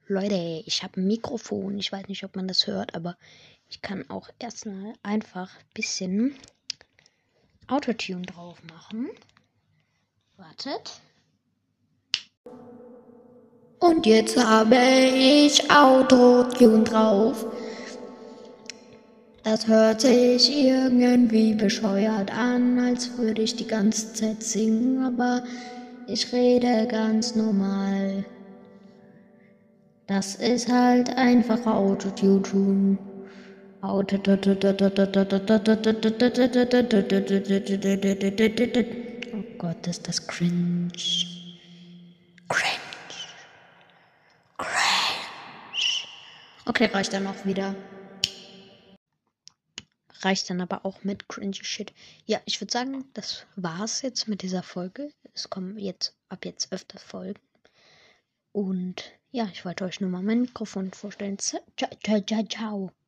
Leute, ich habe ein Mikrofon. Ich weiß nicht, ob man das hört, aber ich kann auch erstmal einfach ein bisschen Autotune drauf machen. Wartet. Und jetzt habe ich Autotune drauf. Das hört sich irgendwie bescheuert an, als würde ich die ganze Zeit singen, aber ich rede ganz normal. Das ist halt einfach Autotune. Oh Gott, ist das cringe. Okay, reicht dann auch wieder. Reicht dann aber auch mit cringy Shit. Ja, ich würde sagen, das war's jetzt mit dieser Folge. Es kommen jetzt ab jetzt öfter Folgen. Und ja, ich wollte euch nur mal mein Mikrofon vorstellen. Ciao.